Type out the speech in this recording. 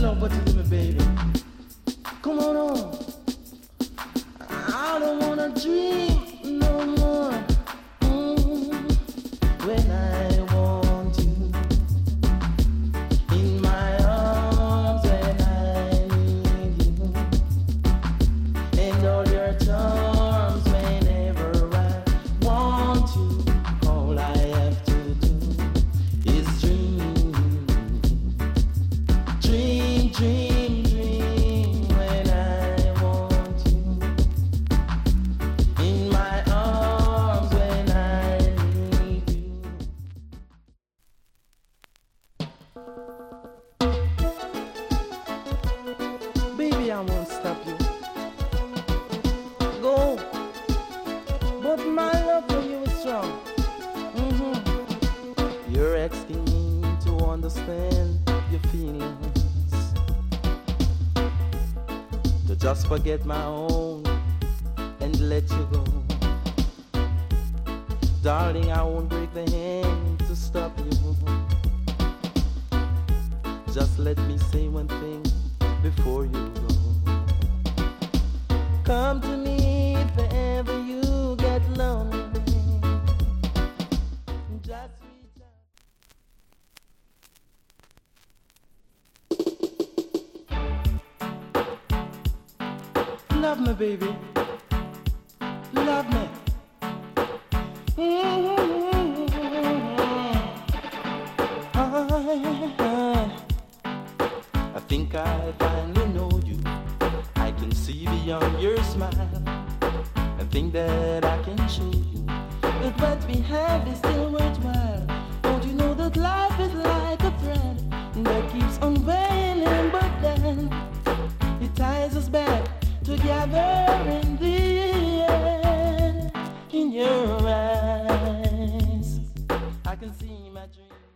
love what you do me, baby. Come on on. I don't wanna dream no more. When I want you in my arms, when I need you, and all your charms whenever I want you. All I have to do is dream, dream, dream, dream. When I want you in my arms, when I need you. Baby, I won't stop you. Go, but my love for you is strong. You're asking me to understand your feelings, to just forget my own and let you go. Darling, I won't break the hand to stop you. Just let me say one thing before you go. Come to me if ever you get lonely. Just reach out. Love me, baby. Love me. I think I finally know you. I can see beyond your smile and think that I can show you that what we have is still worthwhile. Don't you know that life is like a thread that keeps on wailing, but then it ties us back together in the end. In your eyes, I can see my dream.